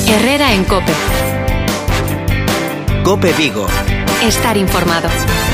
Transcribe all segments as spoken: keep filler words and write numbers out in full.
Herrera en COPE. COPE Vigo. Estar informado.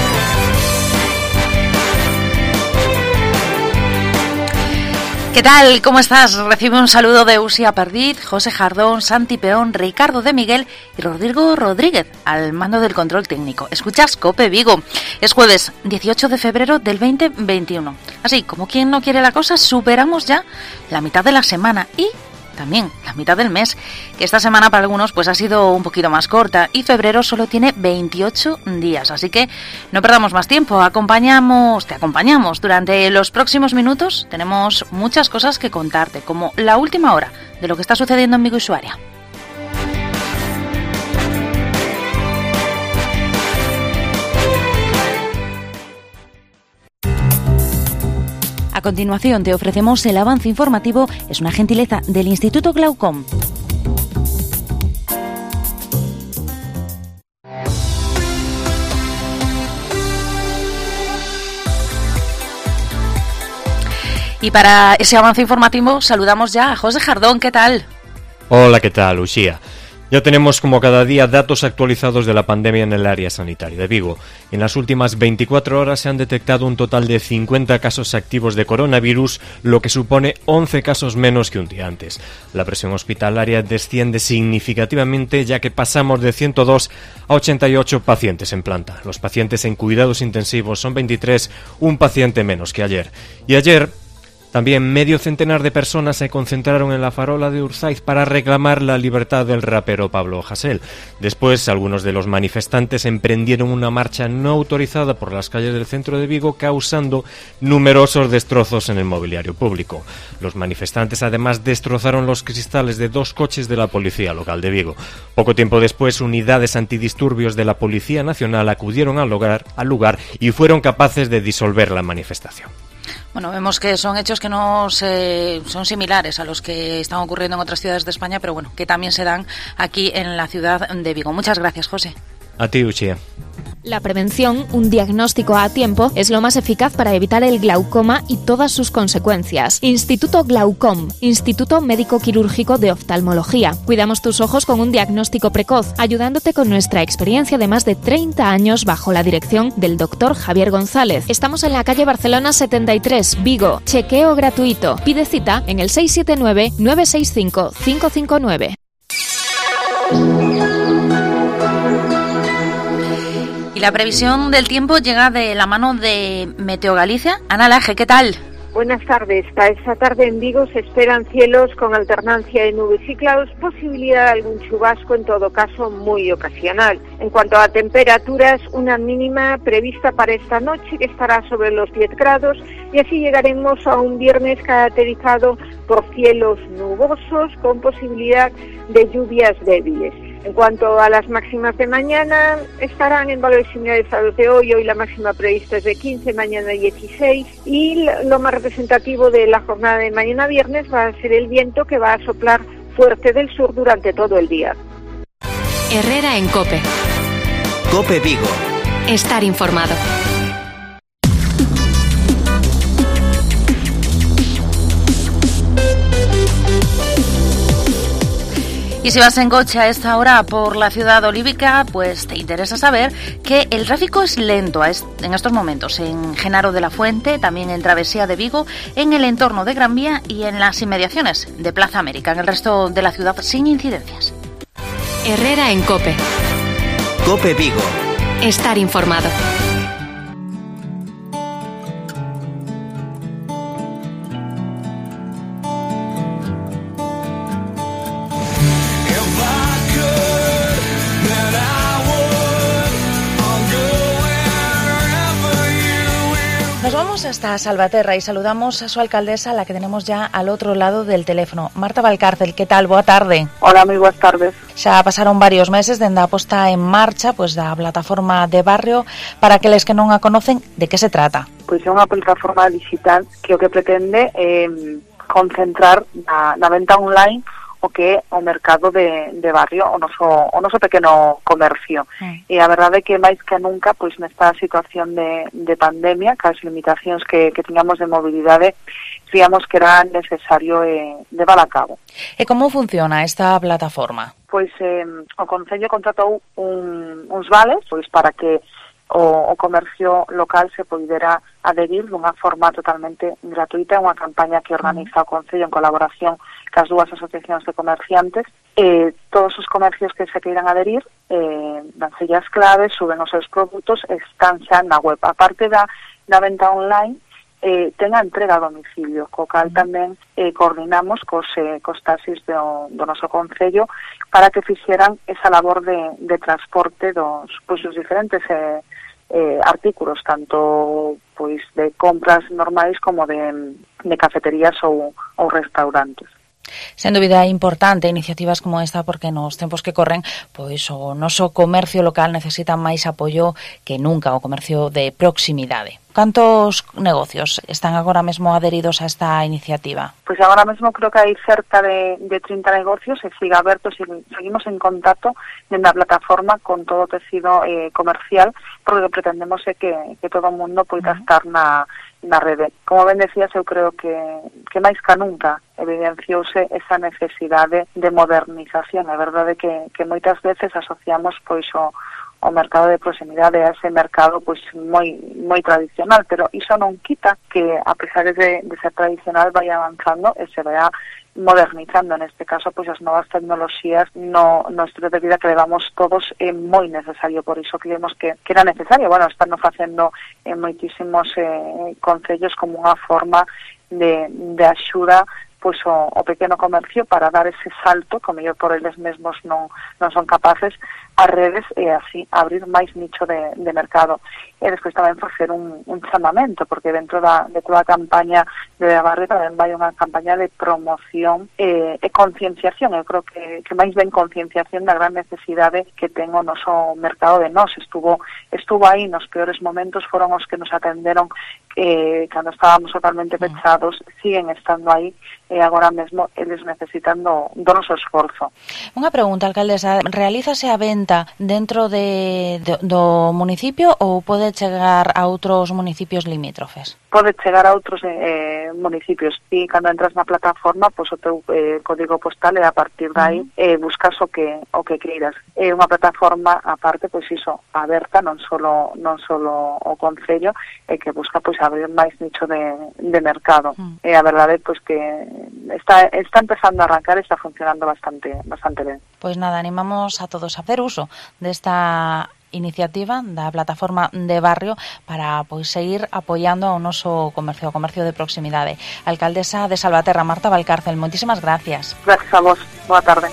¿Qué tal? ¿Cómo estás? Recibe un saludo de Uxía Perdiz, José Jardón, Santi Peón, Ricardo de Miguel y Rodrigo Rodríguez al mando del control técnico. Escuchas COPE Vigo. Es jueves dieciocho de febrero del veinte veintiuno. Así, como quien no quiere la cosa, superamos ya la mitad de la semana y también la mitad del mes, que esta semana para algunos pues ha sido un poquito más corta y febrero solo tiene veintiocho días, así que no perdamos más tiempo, acompañamos, te acompañamos durante los próximos minutos. Tenemos muchas cosas que contarte, como la última hora de lo que está sucediendo en Vigo y su área. A continuación te ofrecemos el avance informativo, es una gentileza del Instituto Glaucom. Y para ese avance informativo saludamos ya a José Jardón, ¿qué tal? Hola, ¿qué tal, Uxía? Ya tenemos como cada día datos actualizados de la pandemia en el área sanitaria de Vigo. En las últimas veinticuatro horas se han detectado un total de cincuenta casos activos de coronavirus, lo que supone once casos menos que un día antes. La presión hospitalaria desciende significativamente, ya que pasamos de ciento dos a ochenta y ocho pacientes en planta. Los pacientes en cuidados intensivos son veintitrés, un paciente menos que ayer. Y ayer también medio centenar de personas se concentraron en la farola de Urzaiz para reclamar la libertad del rapero Pablo Hasél. Después, algunos de los manifestantes emprendieron una marcha no autorizada por las calles del centro de Vigo, causando numerosos destrozos en el mobiliario público. Los manifestantes además destrozaron los cristales de dos coches de la policía local de Vigo. Poco tiempo después, unidades antidisturbios de la Policía Nacional acudieron al lugar, al lugar y fueron capaces de disolver la manifestación. Bueno, vemos que son hechos que no se, son similares a los que están ocurriendo en otras ciudades de España, pero bueno, que también se dan aquí en la ciudad de Vigo. Muchas gracias, José. A ti, Uxía. La prevención, un diagnóstico a tiempo, es lo más eficaz para evitar el glaucoma y todas sus consecuencias. Instituto Glaucom, Instituto Médico Quirúrgico de Oftalmología. Cuidamos tus ojos con un diagnóstico precoz, ayudándote con nuestra experiencia de más de treinta años bajo la dirección del doctor Javier González. Estamos en la calle Barcelona setenta y tres, Vigo. Chequeo gratuito. Pide cita en el seis siete nueve, nueve seis cinco, cinco cinco nueve. Y la previsión del tiempo llega de la mano de Meteo Galicia. Ana Laje, ¿qué tal? Buenas tardes. Para esta tarde en Vigo se esperan cielos con alternancia de nubes y claros, posibilidad de algún chubasco, en todo caso muy ocasional. En cuanto a temperaturas, una mínima prevista para esta noche que estará sobre los diez grados y así llegaremos a un viernes caracterizado por cielos nubosos con posibilidad de lluvias débiles. En cuanto a las máximas de mañana, estarán en valores similares a los de hoy. Hoy la máxima prevista es de quince, mañana dieciséis. Y lo más representativo de la jornada de mañana viernes va a ser el viento que va a soplar fuerte del sur durante todo el día. Herrera en COPE. COPE Vigo. Estar informado. Y si vas en coche a esta hora por la ciudad olívica, pues te interesa saber que el tráfico es lento en estos momentos en Genaro de la Fuente, también en Travesía de Vigo, en el entorno de Gran Vía y en las inmediaciones de Plaza América. En el resto de la ciudad sin incidencias. Herrera en COPE. COPE Vigo. Estar informado. Nos vamos hasta Salvaterra y saludamos a su alcaldesa, la que tenemos ya al otro lado del teléfono. Marta Valcárcel, ¿qué tal? Boa tarde. Hola, moi boas tardes. Xa pasaron varios meses dende a posta en marcha pues, da plataforma de barrio. Para aqueles que non a conocen, de que se trata? Pois é unha plataforma digital que o que pretende é eh, concentrar na, na venta online o que é o mercado de, de barrio, o noso, o noso pequeno comercio. Mm. E a verdade é que máis que nunca, pois nesta situación de, de pandemia, cas limitacións que, que tiñamos de mobilidade, víamos que era necesario eh, levar a cabo. E como funciona esta plataforma? pois eh, o Concello contratou un, uns vales pois para que o, o comercio local se poidera adherir dunha forma totalmente gratuita, unha campaña que organiza o Concello en colaboración cas dúas asociacións de comerciantes. Eh, todos os comercios que se queiran adherir eh, danse as claves, suben os seus produtos, están xa na web. A parte da, da venta online, Eh, ten a entrega a domicilio, co cal tamén eh, coordinamos cos, eh, cos taxis do, do noso Concello para que fixeran esa labor de, de transporte dos, pois, dos diferentes eh, eh, artículos, tanto pois de compras normais como de, de cafeterías ou, ou restaurantes. Sen dúbida é importante iniciativas como esta porque nos tempos que corren pois o noso comercio local necesita máis apoio que nunca, o comercio de proximidade. Cantos negocios están agora mesmo adheridos a esta iniciativa? Pois agora mesmo creo que hai cerca de, de trinta negocios e siga aberto, seguimos en contacto dentro da plataforma con todo o tecido eh, comercial, porque o que pretendemos é que, que todo o mundo poida uh-huh. estar na, na rede. Como ben decías, eu creo que, que máis que nunca evidenciouse esa necesidade de modernización. É verdade que, que moitas veces asociamos pois o o mercado de proximidade a ese mercado pois moi moi tradicional, pero iso non quita que, a pesar de, de ser tradicional, vai avanzando e se vaya modernizando. Neste caso, pois as novas tecnoloxías no, no estilo de vida que levamos todos é moi necesario, por iso creemos que, que era necesario. Bueno, están facendo en moitísimos eh, concellos como unha forma de, de axuda pois o, o pequeno comercio para dar ese salto, como mellor por eles mesmos non, non son capaces, as redes e así abrir máis nicho de, de mercado. E despois tamén facer un, un chamamento, porque dentro da, de toda a campaña de Barrio tamén vai unha campaña de promoción e, e concienciación. Eu creo que, que máis ben concienciación da gran necesidade que ten o noso mercado de nós. Estuvo, estuvo aí nos peores momentos, foron os que nos atenderon eh, cando estábamos totalmente pechados, siguen estando aí e agora mesmo eles necesitan do, do noso esforzo. Unha pregunta, alcaldesa, realízase a venta dentro de, de, do municipio ou pode chegar a outros municipios limítrofes? Pode chegar a outros eh, municipios. Ti, cando entras na plataforma, pois o teu eh, código postal e a partir de aí eh, buscas o que o que queiras. É unha plataforma aparte, pois iso, aberta, non solo non solo o Concello, e que busca pois abrir máis nicho de, de mercado. Mm. E a verdade pois que está está empezando a arrancar e está funcionando bastante bastante ben. Pois nada, animamos a todos a hacer uso desta iniciativa da plataforma de Barrio para pois seguir apoiando ao noso comercio, o comercio de proximidade. Alcaldesa de Salvaterra, Marta Valcárcel, moitísimas gracias. Gracias a vos. Boa tarde.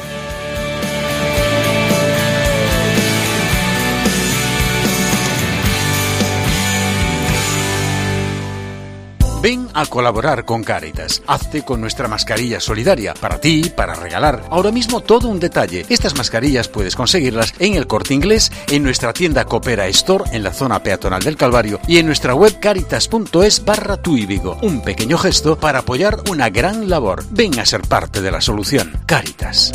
Ven a colaborar con Cáritas. Hazte con nuestra mascarilla solidaria. Para ti, para regalar. Ahora mismo todo un detalle. Estas mascarillas puedes conseguirlas en el Corte Inglés, en nuestra tienda Coopera Store en la zona peatonal del Calvario y en nuestra web caritas.es barra Tui Vigo. Un pequeño gesto para apoyar una gran labor. Ven a ser parte de la solución. Cáritas.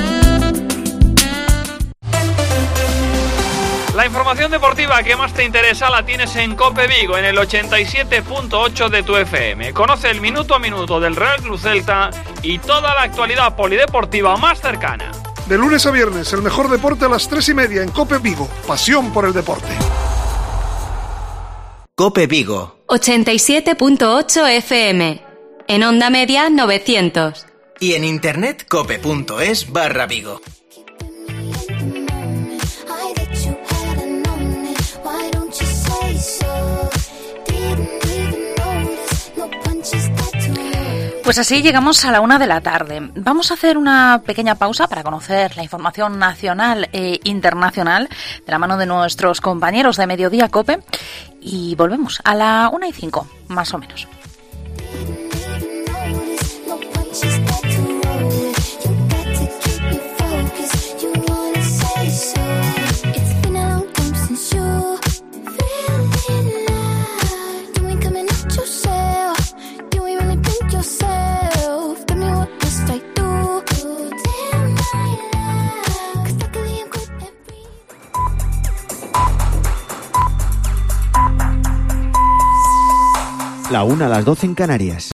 La información deportiva que más te interesa la tienes en COPE Vigo, en el ochenta y siete punto ocho de tu F M. Conoce el minuto a minuto del Real Club Celta y toda la actualidad polideportiva más cercana. De lunes a viernes, el mejor deporte a las tres y media en COPE Vigo. Pasión por el deporte. COPE Vigo. ochenta y siete punto ocho F M. En onda media novecientos. Y en internet cope.es barra Vigo. Pues así llegamos a la una de la tarde. Vamos a hacer una pequeña pausa para conocer la información nacional e internacional de la mano de nuestros compañeros de Mediodía COPE y volvemos a la una y cinco, más o menos. La una a las doce en Canarias.